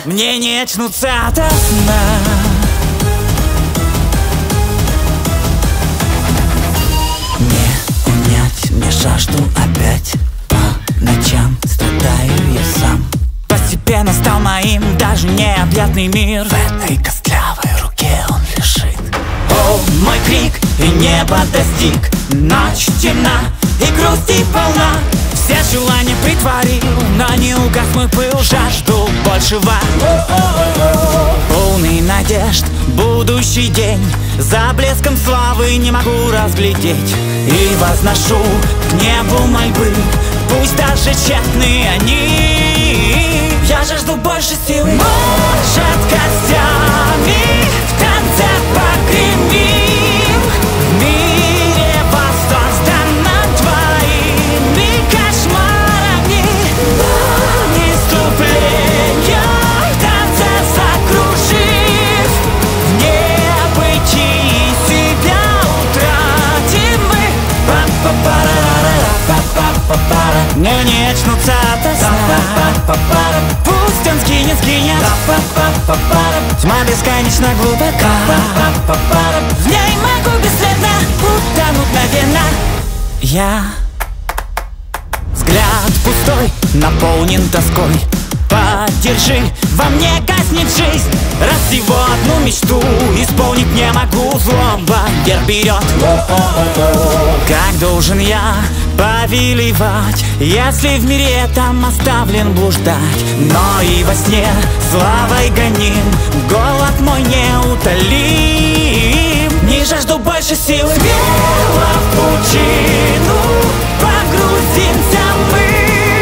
мне не очнуться ото сна. Не унять мне жажду опять, по ночам страдаю я сам. Постепенно стал моим даже необъятный мир. В этой костлявой руке он лежит. О, мой крик, и небо достиг. Ночь темна, и грусти полна. Все желания притворил, но не угас мой пыл. Жажду большего, полный надежд, будущий день. За блеском славы не могу разглядеть. И возношу к небу мольбы, пусть даже тщетны они. Я жажду больше силы. Может, костями в танце погремим. В мире воссозданном твоими кошмарами. Преступления в танце закружив. В небытии себя утратим мы. Мне не очнуться ото сна. Пусть он скинет. Тьма бесконечно глубока. В ней могу бесследно утонуть мгновенно. Я взгляд пустой, наполнен тоской. Поддержи, во мне гаснет жизнь. Раз всего одну мечту исполнить не могу, злоба вверх берет. Как должен я повелевать, если в мире там оставлен блуждать? Но и во сне славой гоним, голод мой неутолим. Не жажду больше силы. Смело в пучину погрузимся мы.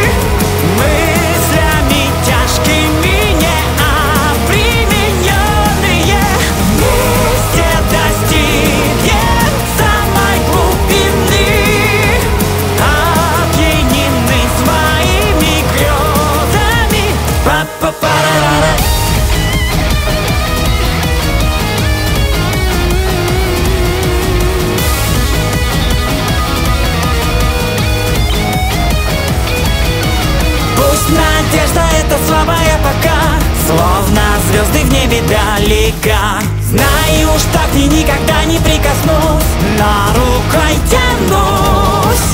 Мыслями тяжкими, необремененные, вместе достигнем самой глубины. Опьянены своими грезами. Па-па-па-ра-ра-ра. Надежда — это слабая пока, словно звезды в небе далека. Знаю уж так, мне никогда не прикоснусь, но рукой тянусь.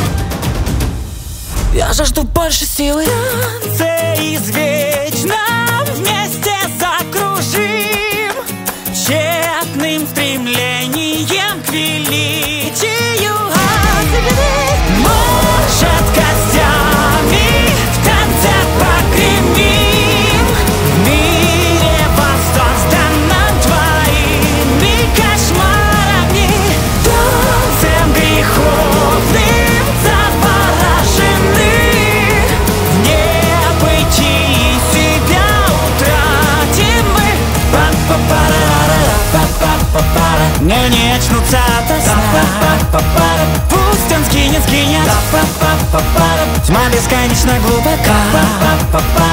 Я жажду больше силы. В танце извечном вместе закружим, тщетным стремлением к величию. Может, костями в танце погремим. В мире воссозданном твоими кошмарами. Танцем греховным заворожены. В небытии себя утратим мы. Мне не очнуться ото сна. Пусть он скинет. Тьма бесконечно глубока.